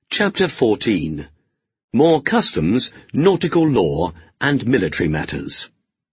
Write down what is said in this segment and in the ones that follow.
Chapter 14. More Customs, Nautical Law and Military Matters.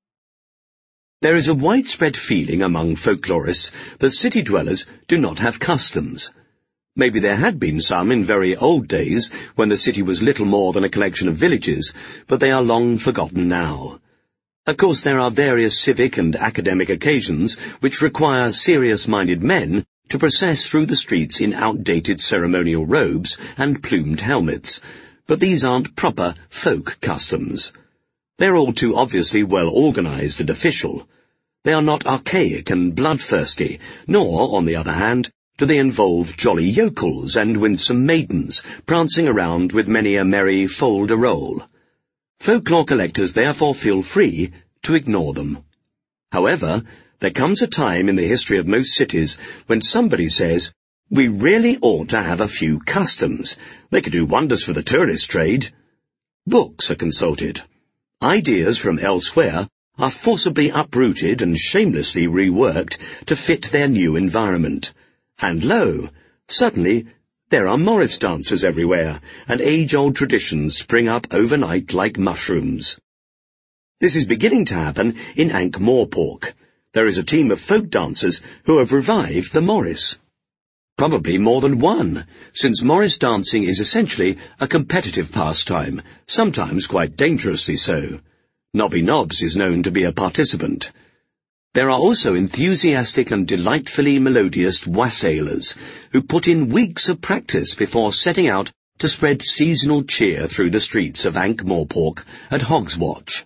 There is a widespread feeling among folklorists that city dwellers do not have customs. Maybe there had been some in very old days when the city was little more than a collection of villages, but they are long forgotten now. Of course, there are various civic and academic occasions which require serious-minded men to process through the streets in outdated ceremonial robes and plumed helmets, but these aren't proper folk customs. They're all too obviously well-organized and official. They are not archaic and bloodthirsty, nor, on the other hand, do they involve jolly yokels and winsome maidens prancing around with many a merry fol-de-rol. Folklore collectors therefore feel free to ignore them. However, there comes a time in the history of most cities when somebody says, "We really ought to have a few customs. They could do wonders for the tourist trade." Books are consulted. Ideas from elsewhere are forcibly uprooted and shamelessly reworked to fit their new environment. And lo, suddenly there are Morris dancers everywhere, and age-old traditions spring up overnight like mushrooms. This is beginning to happen in Ankh-Morpork. There is a team of folk dancers who have revived the Morris. Probably more than one, since Morris dancing is essentially a competitive pastime, sometimes quite dangerously so. Nobby Nobbs is known to be a participant. There are also enthusiastic and delightfully melodious wassailers who put in weeks of practice before setting out to spread seasonal cheer through the streets of Ankh-Morpork at Hogswatch.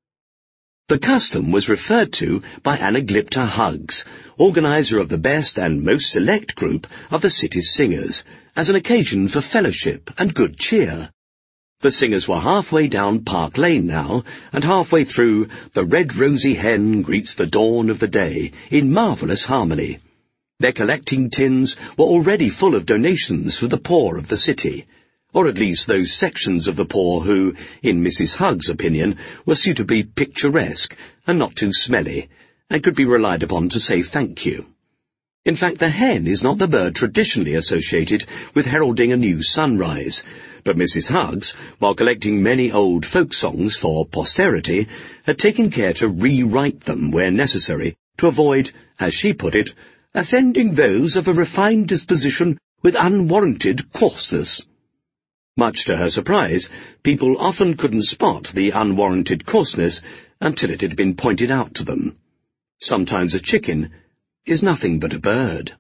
The custom was referred to by Anaglypta Huggs, organizer of the best and most select group of the city's singers, as an occasion for fellowship and good cheer. The singers were halfway down Park Lane now, and halfway through The Red Rosy Hen Greets the Dawn of the Day in marvellous harmony. Their collecting tins were already full of donations for the poor of the city, or at least those sections of the poor who, in Mrs. Huggs' opinion, were suitably picturesque and not too smelly, and could be relied upon to say thank you. In fact, the hen is not the bird traditionally associated with heralding a new sunrise, but Mrs. Huggs, while collecting many old folk songs for posterity, had taken care to rewrite them where necessary to avoid, as she put it, offending those of a refined disposition with unwarranted coarseness. Much to her surprise, people often couldn't spot the unwarranted coarseness until it had been pointed out to them. Sometimes a chicken is nothing but a bird.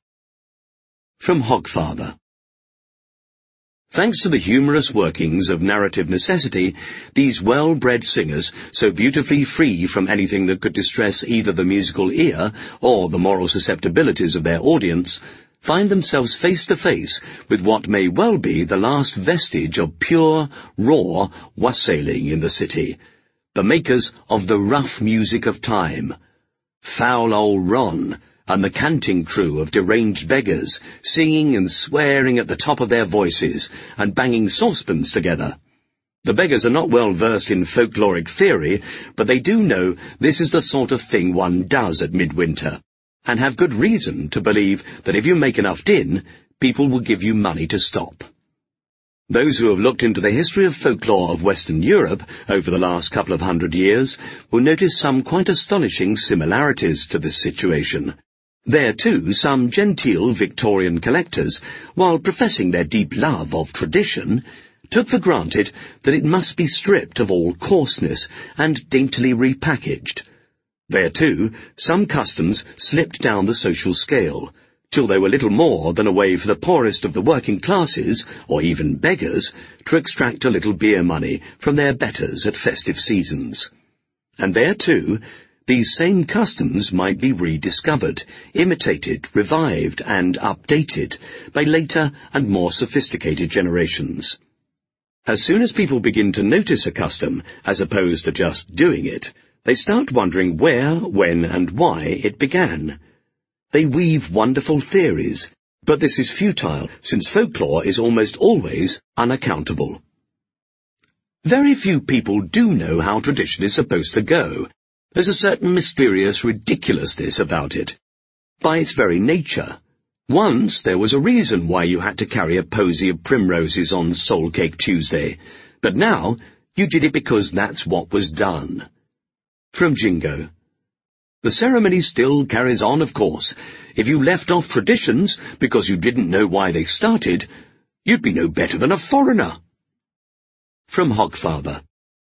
From Hogfather. Thanks to the humorous workings of narrative necessity, these well-bred singers, so beautifully free from anything that could distress either the musical ear or the moral susceptibilities of their audience, find themselves face to face with what may well be the last vestige of pure, raw wassailing in the city, the makers of the rough music of time. Foul old Ron and the canting crew of deranged beggars, singing and swearing at the top of their voices and banging saucepans together. The beggars are not well versed in folkloric theory, but they do know this is the sort of thing one does at midwinter, and have good reason to believe that if you make enough din, people will give you money to stop. Those who have looked into the history of folklore of Western Europe over the last couple of 100 years will notice some quite astonishing similarities to this situation. There, too, some genteel Victorian collectors, while professing their deep love of tradition, took for granted that it must be stripped of all coarseness and daintily repackaged. There, too, some customs slipped down the social scale, till they were little more than a way for the poorest of the working classes, or even beggars, to extract a little beer money from their betters at festive seasons. And there, too, these same customs might be rediscovered, imitated, revived, and updated by later and more sophisticated generations. As soon as people begin to notice a custom, as opposed to just doing it, they start wondering where, when, and why it began. They weave wonderful theories, but this is futile, since folklore is almost always unaccountable. Very few people do know how tradition is supposed to go. There's a certain mysterious ridiculousness about it. By its very nature, Once there was a reason why you had to carry a posy of primroses on Soul Cake Tuesday, but now you did it because that's what was done. From Jingo. The ceremony still carries on, of course. If you left off traditions because you didn't know why they started, you'd be no better than a foreigner. From Hogfather.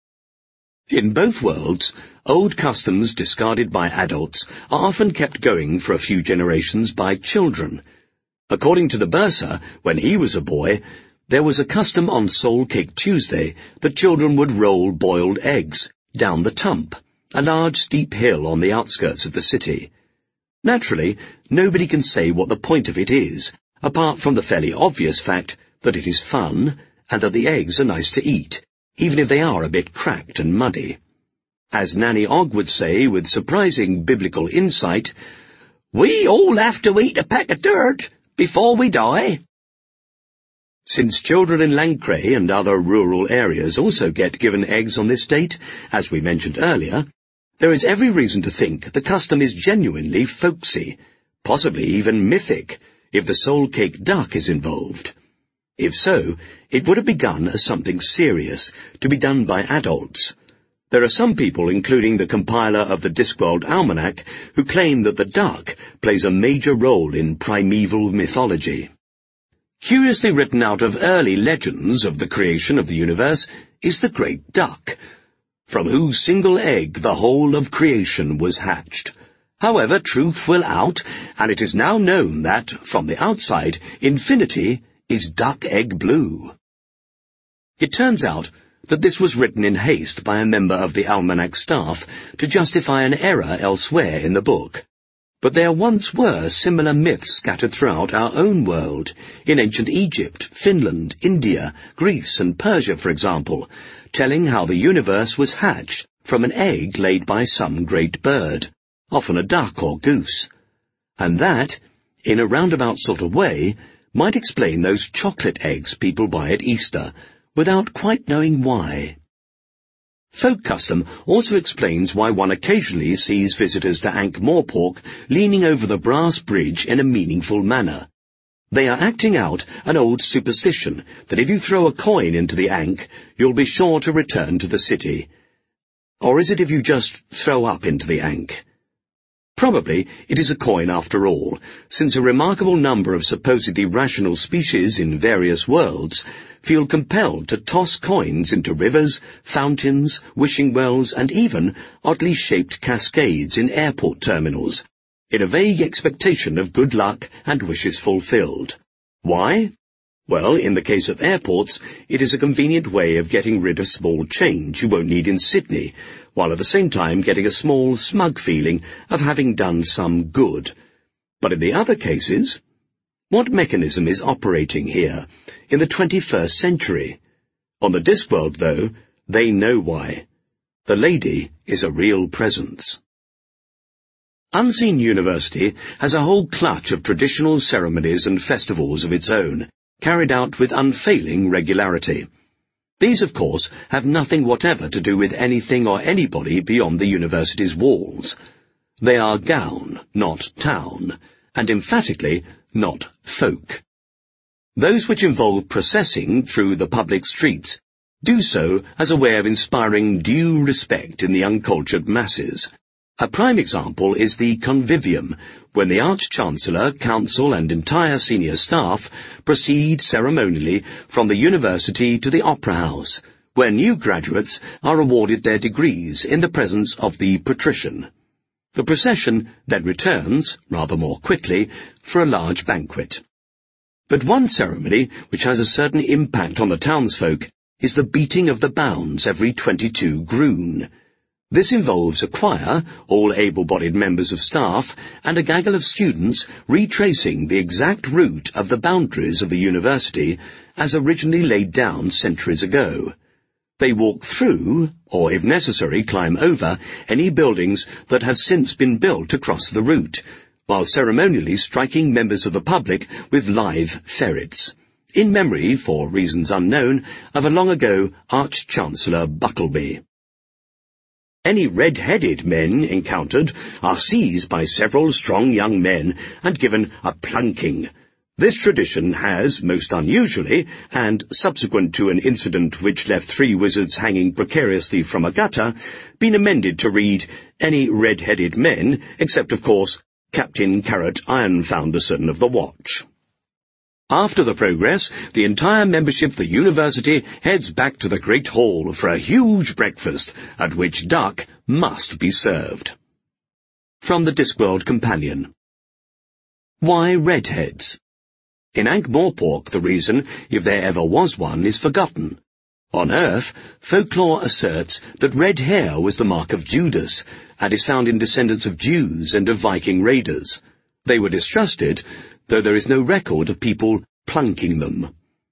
In both worlds, old customs discarded by adults are often kept going for a few generations by children. According to the bursar, when he was a boy, there was a custom on Soul Cake Tuesday that children would roll boiled eggs down the Tump, a large steep hill on the outskirts of the city. Naturally, nobody can say what the point of it is, apart from the fairly obvious fact that it is fun and that the eggs are nice to eat, even if they are a bit cracked and muddy. As Nanny Ogg would say with surprising biblical insight, "We all have to eat a peck of dirt before we die." Since children in Lancre and other rural areas also get given eggs on this date, as we mentioned earlier, there is every reason to think the custom is genuinely folksy, possibly even mythic, if the Soul Cake duck is involved. If so, it would have begun as something serious, to be done by adults. There are some people, including the compiler of the Discworld Almanac, who claim that the duck plays a major role in primeval mythology. Curiously written out of early legends of the creation of the universe is the Great Duck, from whose single egg the whole of creation was hatched. However, truth will out, and it is now known that, from the outside, infinity is duck egg blue. It turns out that this was written in haste by a member of the Almanac staff to justify an error elsewhere in the book. But there once were similar myths scattered throughout our own world, in ancient Egypt, Finland, India, Greece and Persia, for example, telling how the universe was hatched from an egg laid by some great bird, often a duck or goose. And that, in a roundabout sort of way, might explain those chocolate eggs people buy at Easter, without quite knowing why. Folk custom also explains why one occasionally sees visitors to Ankh-Morpork leaning over the brass bridge in a meaningful manner. They are acting out an old superstition that if you throw a coin into the Ankh, you'll be sure to return to the city. Or is it if you just throw up into the Ankh? Probably it is a coin after all, since a remarkable number of supposedly rational species in various worlds feel compelled to toss coins into rivers, fountains, wishing wells, and even oddly shaped cascades in airport terminals, in a vague expectation of good luck and wishes fulfilled. Why? Well, in the case of airports, it is a convenient way of getting rid of small change you won't need in Sydney, while at the same time getting a small, smug feeling of having done some good. But in the other cases, what mechanism is operating here, in the 21st century? On the Discworld, though, they know why. The lady is a real presence. Unseen University has a whole clutch of traditional ceremonies and festivals of its own, carried out with unfailing regularity. These, of course, have nothing whatever to do with anything or anybody beyond the university's walls. They are gown, not town, and emphatically not folk. Those which involve processing through the public streets do so as a way of inspiring due respect in the uncultured masses. A prime example is the Convivium, when the Arch-Chancellor, Council and entire senior staff proceed ceremonially from the university to the Opera House, where new graduates are awarded their degrees in the presence of the patrician. The procession then returns, rather more quickly, for a large banquet. But one ceremony which has a certain impact on the townsfolk is the beating of the bounds every 22 groon. This involves a choir, all able-bodied members of staff, and a gaggle of students retracing the exact route of the boundaries of the university as originally laid down centuries ago. They walk through, or if necessary climb over, any buildings that have since been built across the route, while ceremonially striking members of the public with live ferrets, in memory, for reasons unknown, of a long-ago Arch-Chancellor Buckleby. Any red-headed men encountered are seized by several strong young men and given a plunking, This tradition has, most unusually, and subsequent to an incident which left 3 wizards hanging precariously from a gutter, been amended to read, any red-headed men, except, of course, Captain Carrot Ironfounderson of the Watch. After the progress, the entire membership of the university heads back to the Great Hall for a huge breakfast, at which duck must be served. From the Discworld Companion. Why redheads? In Ankh-Morpork, the reason, if there ever was one, is forgotten. On Earth, folklore asserts that red hair was the mark of Judas, and is found in descendants of Jews and of Viking raiders. They were distrusted, though there is no record of people plunking them.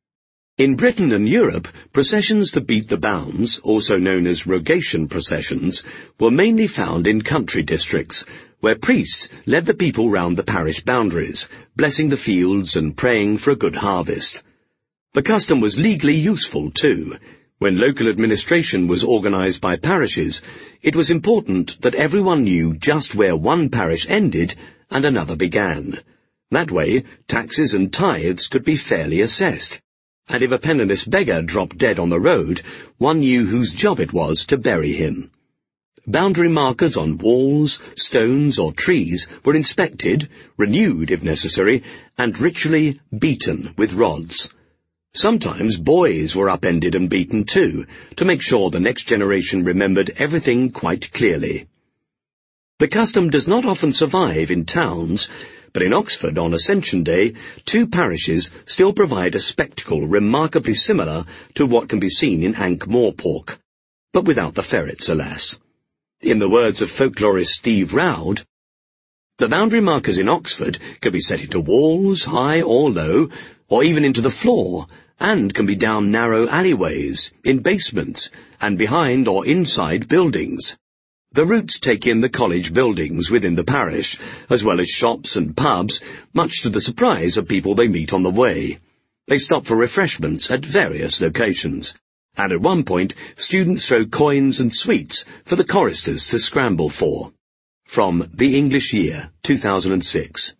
In Britain and Europe, processions to beat the bounds, also known as rogation processions, were mainly found in country districts, where priests led the people round the parish boundaries, blessing the fields and praying for a good harvest. The custom was legally useful too. When local administration was organised by parishes, it was important that everyone knew just where one parish ended and another began. That way, taxes and tithes could be fairly assessed, and if a penniless beggar dropped dead on the road, one knew whose job it was to bury him. Boundary markers on walls, stones, or trees were inspected, renewed if necessary, and ritually beaten with rods. Sometimes boys were upended and beaten too, to make sure the next generation remembered everything quite clearly. The custom does not often survive in towns, but in Oxford on Ascension Day, 2 parishes still provide a spectacle remarkably similar to what can be seen in Ankh-Morpork, but without the ferrets, alas. In the words of folklorist Steve Roud, the boundary markers in Oxford can be set into walls, high or low, or even into the floor, and can be down narrow alleyways, in basements, and behind or inside buildings. The routes take in the college buildings within the parish, as well as shops and pubs, much to the surprise of people they meet on the way. They stop for refreshments at various locations, and at one point students throw coins and sweets for the choristers to scramble for. From The English Year, 2006.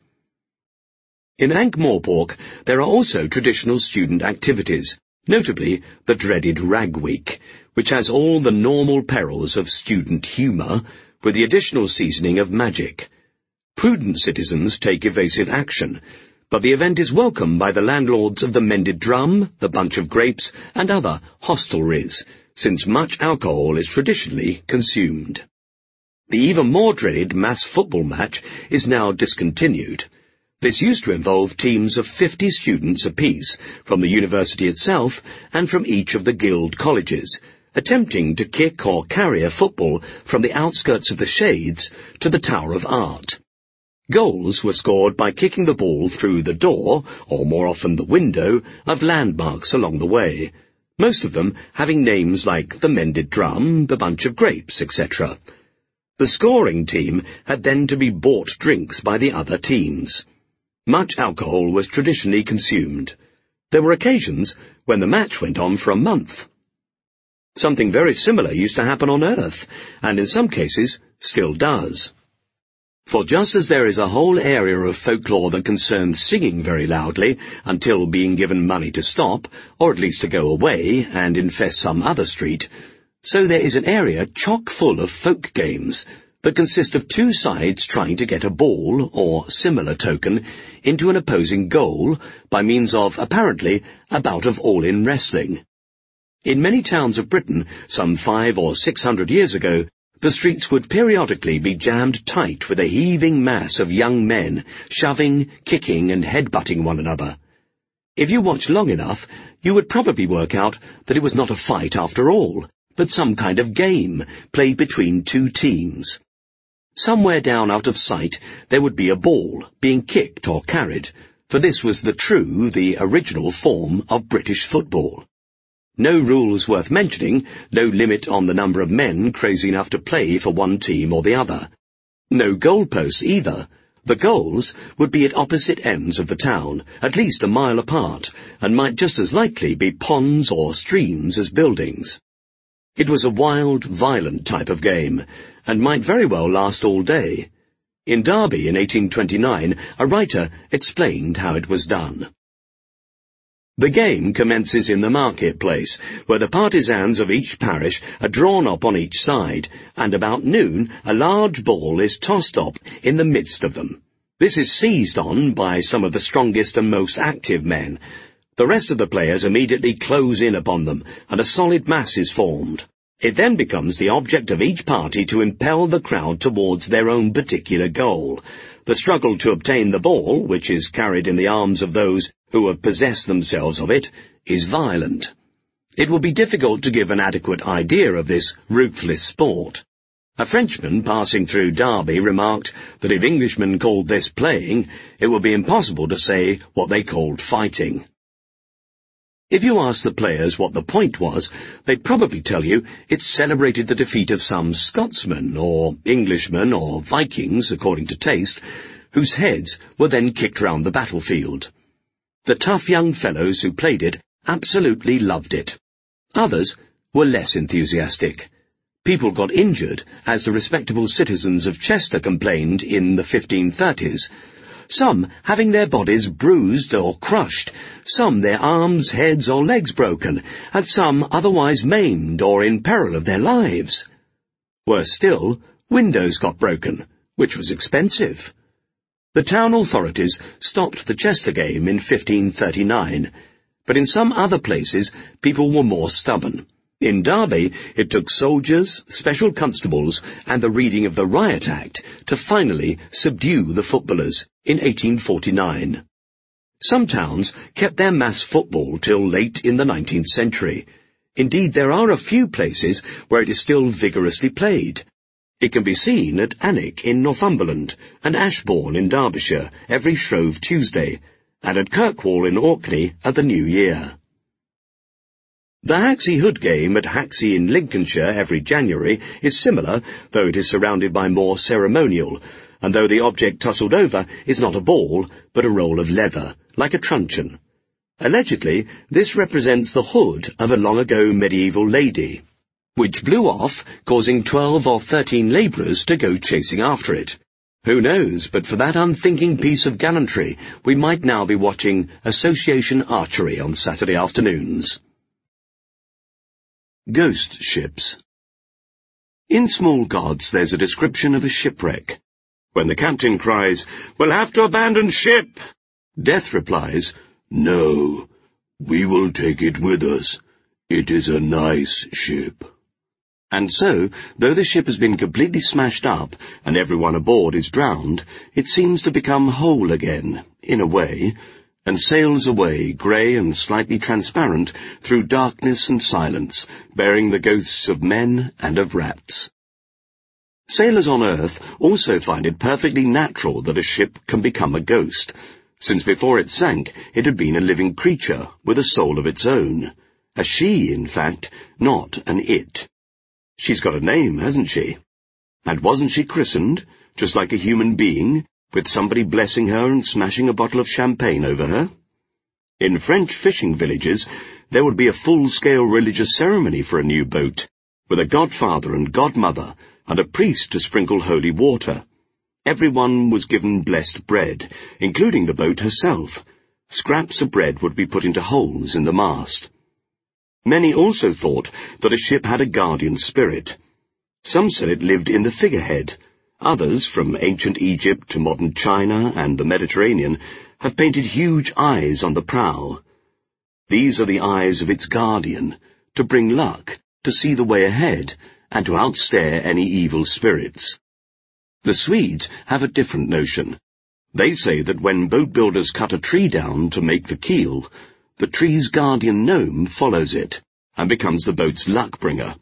In Ankh-Morpork, there are also traditional student activities, notably the dreaded Rag Week, which has all the normal perils of student humour, with the additional seasoning of magic. Prudent citizens take evasive action, but the event is welcomed by the landlords of the Mended Drum, the Bunch of Grapes, and other hostelries, since much alcohol is traditionally consumed. The even more dreaded mass football match is now discontinued. This used to involve teams of 50 students apiece from the university itself and from each of the guild colleges, attempting to kick or carry a football from the outskirts of the Shades to the Tower of Art. Goals were scored by kicking the ball through the door, or more often the window, of landmarks along the way, most of them having names like the Mended Drum, the Bunch of Grapes, etc. The scoring team had then to be bought drinks by the other teams. Much alcohol was traditionally consumed. There were occasions when the match went on for a month. Something very similar used to happen on Earth, and in some cases still does. For just as there is a whole area of folklore that concerns singing very loudly until being given money to stop, or at least to go away and infest some other street, so there is an area chock full of folk games that consist of 2 sides trying to get a ball, or similar token, into an opposing goal by means of, apparently, a bout of all-in wrestling. In many towns of Britain, some 500 or 600 years ago, the streets would periodically be jammed tight with a heaving mass of young men, shoving, kicking, and headbutting one another. If you watched long enough, you would probably work out that it was not a fight after all, but some kind of game played between 2 teams. Somewhere down out of sight there would be a ball being kicked or carried, for this was the original form of British football. No rules worth mentioning, no limit on the number of men crazy enough to play for one team or the other. No goalposts either. The goals would be at opposite ends of the town, at least a mile apart, and might just as likely be ponds or streams as buildings. It was a wild, violent type of game, and might very well last all day. In Derby in 1829, a writer explained how it was done. The game commences in the marketplace, where the partisans of each parish are drawn up on each side, and about noon a large ball is tossed up in the midst of them. This is seized on by some of the strongest and most active men. The rest of the players immediately close in upon them, and a solid mass is formed. It then becomes the object of each party to impel the crowd towards their own particular goal. The struggle to obtain the ball, which is carried in the arms of those who have possessed themselves of it, is violent. It would be difficult to give an adequate idea of this ruthless sport. A Frenchman passing through Derby remarked that if Englishmen called this playing, it would be impossible to say what they called fighting. If you ask the players what the point was, they'd probably tell you it celebrated the defeat of some Scotsmen, or Englishmen, or Vikings, according to taste, whose heads were then kicked round the battlefield. The tough young fellows who played it absolutely loved it. Others were less enthusiastic. People got injured, as the respectable citizens of Chester complained in the 1530s. Some having their bodies bruised or crushed, some their arms, heads or legs broken, and some otherwise maimed or in peril of their lives. Worse still, windows got broken, which was expensive. The town authorities stopped the Chester game in 1539, but in some other places people were more stubborn. In Derby, it took soldiers, special constables, and the reading of the Riot Act to finally subdue the footballers in 1849. Some towns kept their mass football till late in the 19th century. Indeed, there are a few places where it is still vigorously played. It can be seen at Alnwick in Northumberland, and Ashbourne in Derbyshire every Shrove Tuesday, and at Kirkwall in Orkney at the New Year. The Haxey Hood game at Haxey in Lincolnshire every January is similar, though it is surrounded by more ceremonial, and though the object tussled over is not a ball, but a roll of leather, like a truncheon. Allegedly, this represents the hood of a long-ago medieval lady, which blew off, causing 12 or 13 labourers to go chasing after it. Who knows, but for that unthinking piece of gallantry, we might now be watching Association Archery on Saturday afternoons. Ghost ships. In Small Gods there's a description of a shipwreck. When the captain cries, "We'll have to abandon ship," Death replies, "No, we will take it with us. It is a nice ship." And so, though the ship has been completely smashed up and everyone aboard is drowned, it seems to become whole again, in a way, and sails away, grey and slightly transparent, through darkness and silence, bearing the ghosts of men and of rats. Sailors on Earth also find it perfectly natural that a ship can become a ghost, since before it sank it had been a living creature with a soul of its own. A she, in fact, not an it. She's got a name, hasn't she? And wasn't she christened, just like a human being, with somebody blessing her and smashing a bottle of champagne over her? In French fishing villages, there would be a full-scale religious ceremony for a new boat, with a godfather and godmother, and a priest to sprinkle holy water. Everyone was given blessed bread, including the boat herself. Scraps of bread would be put into holes in the mast. Many also thought that a ship had a guardian spirit. Some said it lived in the figurehead. Others, from ancient Egypt to modern China and the Mediterranean, have painted huge eyes on the prow. These are the eyes of its guardian, to bring luck, to see the way ahead, and to outstare any evil spirits. The Swedes have a different notion. They say that when boat builders cut a tree down to make the keel, the tree's guardian gnome follows it, and becomes the boat's luck-bringer.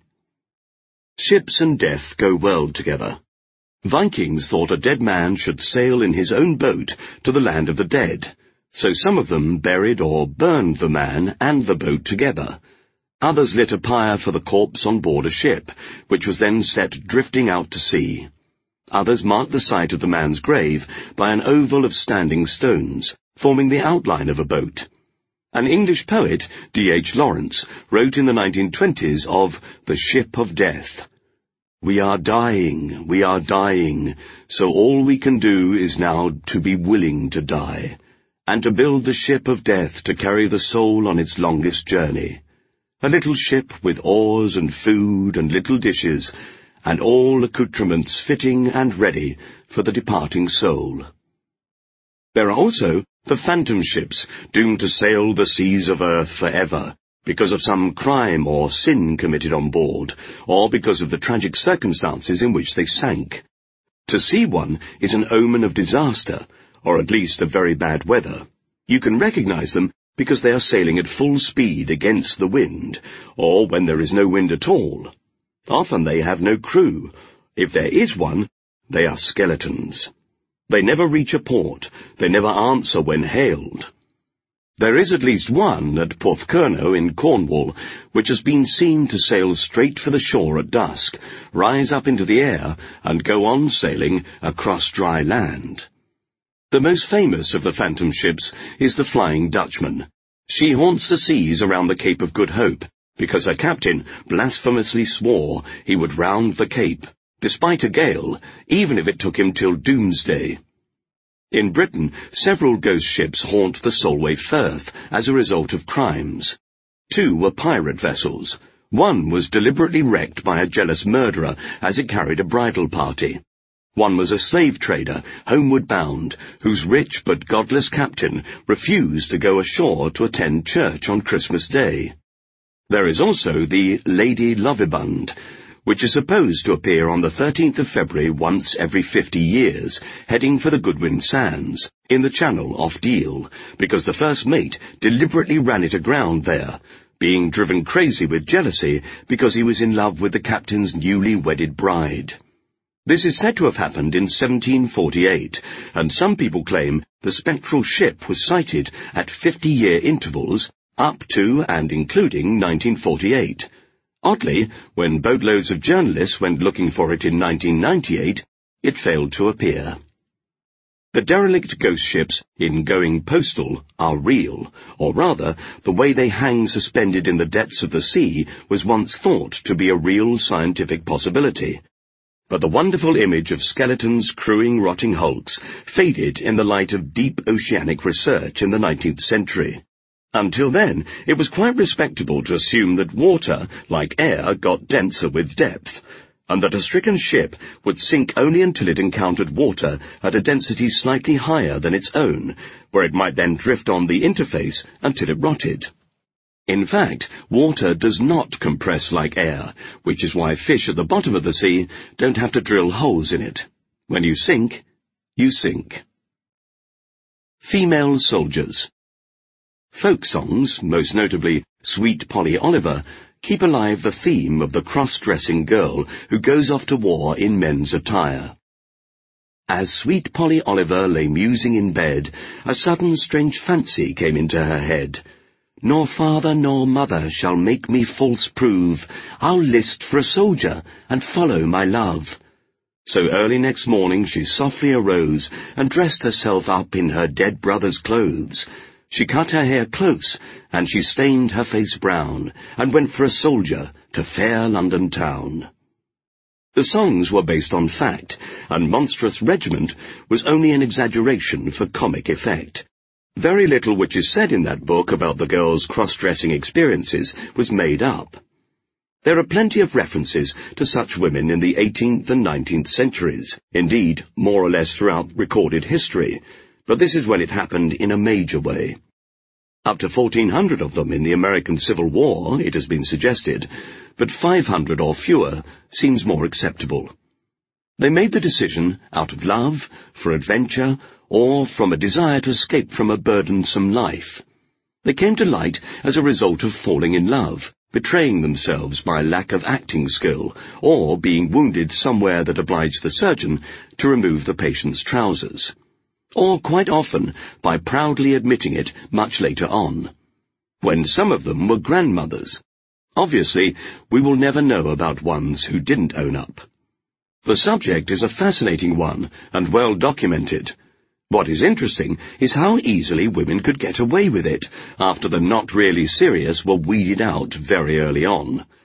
Ships and death go well together. Vikings thought a dead man should sail in his own boat to the land of the dead, so some of them buried or burned the man and the boat together. Others lit a pyre for the corpse on board a ship, which was then set drifting out to sea. Others marked the site of the man's grave by an oval of standing stones, forming the outline of a boat. An English poet, D.H. Lawrence, wrote in the 1920s of the Ship of Death. We are dying, so all we can do is now to be willing to die, and to build the ship of death to carry the soul on its longest journey. A little ship with oars and food and little dishes, and all accoutrements fitting and ready for the departing soul. There are also the phantom ships doomed to sail the seas of earth forever, because of some crime or sin committed on board, or because of the tragic circumstances in which they sank. To see one is an omen of disaster, or at least of very bad weather. You can recognize them because they are sailing at full speed against the wind, or when there is no wind at all. Often they have no crew. If there is one, they are skeletons. They never reach a port. They never answer when hailed. There is at least one at Porthcurno in Cornwall, which has been seen to sail straight for the shore at dusk, rise up into the air, and go on sailing across dry land. The most famous of the phantom ships is the Flying Dutchman. She haunts the seas around the Cape of Good Hope, because her captain blasphemously swore he would round the Cape, despite a gale, even if it took him till doomsday. In Britain, several ghost ships haunt the Solway Firth as a result of crimes. 2 were pirate vessels. 1 was deliberately wrecked by a jealous murderer as it carried a bridal party. 1 was a slave trader, homeward bound, whose rich but godless captain refused to go ashore to attend church on Christmas Day. There is also the Lady Lovibund, which is supposed to appear on the 13th of February once every 50 years, heading for the Goodwin Sands, in the Channel off Deal, because the first mate deliberately ran it aground there, being driven crazy with jealousy because he was in love with the captain's newly wedded bride. This is said to have happened in 1748, and some people claim the spectral ship was sighted at 50-year intervals up to and including 1948. Oddly, when boatloads of journalists went looking for it in 1998, it failed to appear. The derelict ghost ships in Going Postal are real, or rather, the way they hang suspended in the depths of the sea was once thought to be a real scientific possibility. But the wonderful image of skeletons crewing rotting hulks faded in the light of deep oceanic research in the 19th century. Until then, it was quite respectable to assume that water, like air, got denser with depth, and that a stricken ship would sink only until it encountered water at a density slightly higher than its own, where it might then drift on the interface until it rotted. In fact, water does not compress like air, which is why fish at the bottom of the sea don't have to drill holes in it. When you sink, you sink. Female soldiers. Folk songs, most notably Sweet Polly Oliver, keep alive the theme of the cross-dressing girl who goes off to war in men's attire. As Sweet Polly Oliver lay musing in bed, a sudden strange fancy came into her head. Nor father nor mother shall make me false prove, I'll list for a soldier and follow my love. So early next morning she softly arose and dressed herself up in her dead brother's clothes. She cut her hair close, and she stained her face brown, and went for a soldier to fair London town. The songs were based on fact, and Monstrous Regiment was only an exaggeration for comic effect. Very little which is said in that book about the girl's cross-dressing experiences was made up. There are plenty of references to such women in the 18th and 19th centuries, indeed, more or less throughout recorded history, but this is when it happened in a major way. Up to 1,400 of them in the American Civil War, it has been suggested, but 500 or fewer seems more acceptable. They made the decision out of love, for adventure, or from a desire to escape from a burdensome life. They came to light as a result of falling in love, betraying themselves by lack of acting skill, or being wounded somewhere that obliged the surgeon to remove the patient's trousers. Or quite often by proudly admitting it much later on, when some of them were grandmothers. Obviously, we will never know about ones who didn't own up. The subject is a fascinating one and well documented. What is interesting is how easily women could get away with it after the not really serious were weeded out very early on.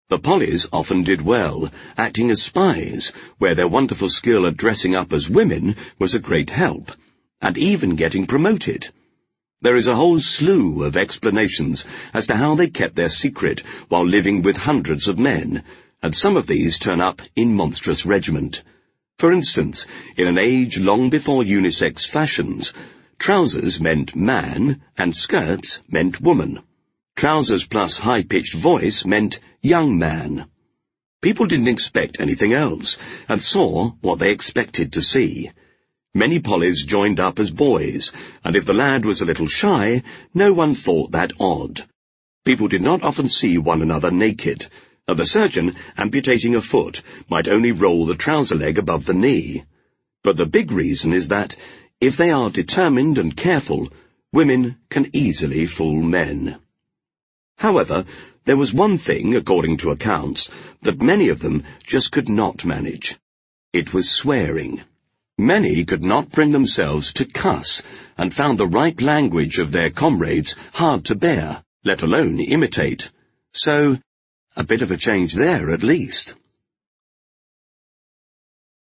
The Pollys often did well, acting as spies, where their wonderful skill at dressing up as women was a great help, and even getting promoted. There is a whole slew of explanations as to how they kept their secret while living with hundreds of men, and some of these turn up in monstrous regiment. For instance, in an age long before unisex fashions, trousers meant man and skirts meant woman. Trousers plus high-pitched voice meant young man. People didn't expect anything else, and saw what they expected to see. Many Pollys joined up as boys, and if the lad was a little shy, no one thought that odd. People did not often see one another naked, and the surgeon, amputating a foot, might only roll the trouser leg above the knee. But the big reason is that, if they are determined and careful, women can easily fool men. However, there was one thing, according to accounts, that many of them just could not manage. It was swearing. Many could not bring themselves to cuss, and found the right language of their comrades hard to bear, let alone imitate. So, a bit of a change there at least.